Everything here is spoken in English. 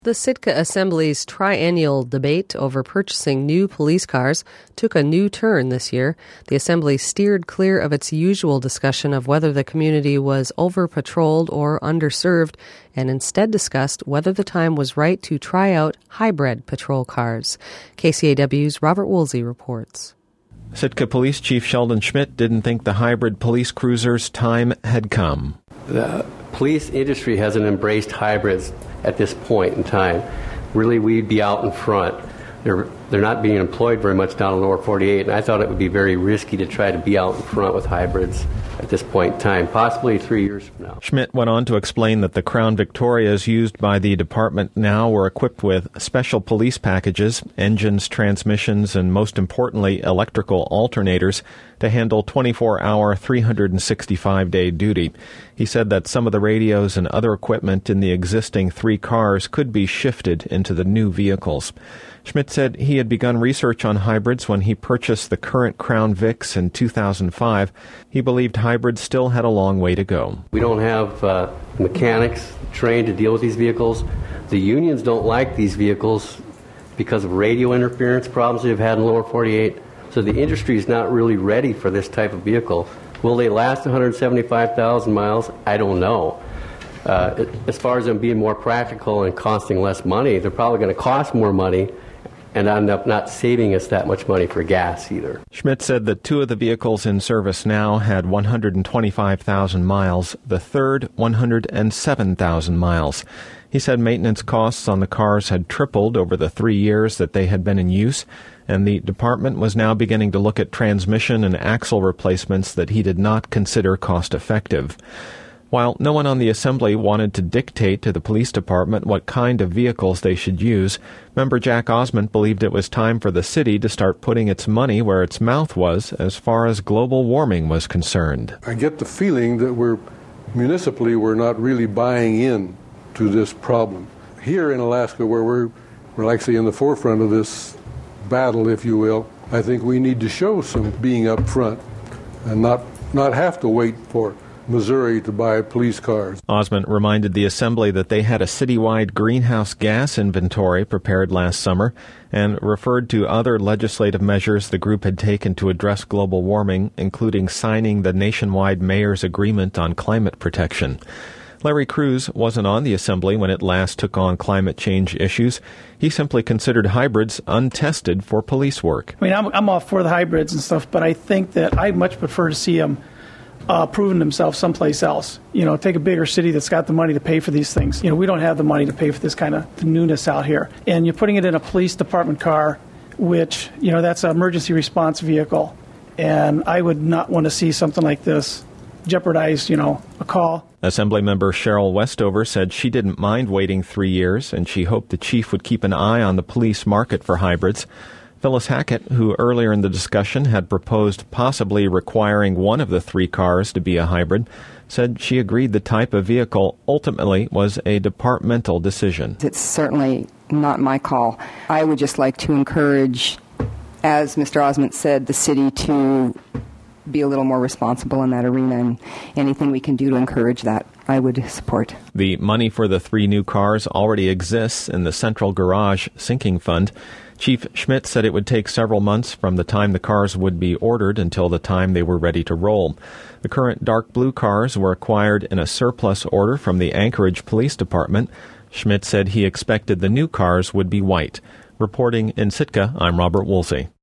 The Sitka Assembly's triennial debate over purchasing new police cars took a new turn this year. The Assembly steered clear of its usual discussion of whether the community was over-patrolled or underserved, and instead discussed whether the time was right to try out hybrid patrol cars. KCAW's Robert Woolsey reports. Sitka Police Chief Sheldon Schmidt didn't think the hybrid police cruiser's time had come. The police industry hasn't embraced hybrids at this point in time. Really, we'd be out in front. They're not being employed very much down in the lower 48, and I thought it would be very risky to try to be out in front with hybrids at this point in time, possibly 3 years from now. Schmidt went on to explain that the Crown Victorias used by the department now were equipped with special police packages, engines, transmissions, and most importantly, electrical alternators to handle 24-hour, 365-day duty. He said that some of the radios and other equipment in the existing 3 cars could be shifted into the new vehicles. Schmidt said he had begun research on hybrids when he purchased the current Crown Vics in 2005. He believed hybrids still had a long way to go. We don't have mechanics trained to deal with these vehicles. The unions don't like these vehicles because of radio interference problems they've had in the lower 48. So the industry is not really ready for this type of vehicle. Will they last 175,000 miles? I don't know. As far as them being more practical and costing less money, they're probably going to cost more money and end up not saving us that much money for gas either. Schmidt said that 2 of the vehicles in service now had 125,000 miles, the third 107,000 miles. He said maintenance costs on the cars had tripled over the 3 years that they had been in use, and the department was now beginning to look at transmission and axle replacements that he did not consider cost-effective. While no one on the Assembly wanted to dictate to the police department what kind of vehicles they should use, Member Jack Osment believed it was time for the city to start putting its money where its mouth was as far as global warming was concerned. I get the feeling that we're not really buying in to this problem. Here in Alaska, where we're actually in the forefront of this battle, if you will, I think we need to show some being up front and not have to wait for Missouri to buy police cars. Osment reminded the Assembly that they had a citywide greenhouse gas inventory prepared last summer and referred to other legislative measures the group had taken to address global warming, including signing the nationwide mayor's agreement on climate protection. Larry Cruz wasn't on the Assembly when it last took on climate change issues. He simply considered hybrids untested for police work. I mean, I'm all for the hybrids and stuff, but I think that I'd much prefer to see them proven themselves someplace else. Take a bigger city that's got the money to pay for these things. We don't have the money to pay for this kind of newness out here. And you're putting it in a police department car, which, that's an emergency response vehicle. And I would not want to see something like this jeopardize, a call. Assemblymember Cheryl Westover said she didn't mind waiting 3 years, and she hoped the chief would keep an eye on the police market for hybrids. Phyllis Hackett, who earlier in the discussion had proposed possibly requiring one of the 3 cars to be a hybrid, said she agreed the type of vehicle ultimately was a departmental decision. It's certainly not my call. I would just like to encourage, as Mr. Osment said, the city to be a little more responsible in that arena, and anything we can do to encourage that, I would support. The money for the 3 new cars already exists in the Central Garage Sinking Fund. Chief Schmidt said it would take several months from the time the cars would be ordered until the time they were ready to roll. The current dark blue cars were acquired in a surplus order from the Anchorage Police Department. Schmidt said he expected the new cars would be white. Reporting in Sitka, I'm Robert Woolsey.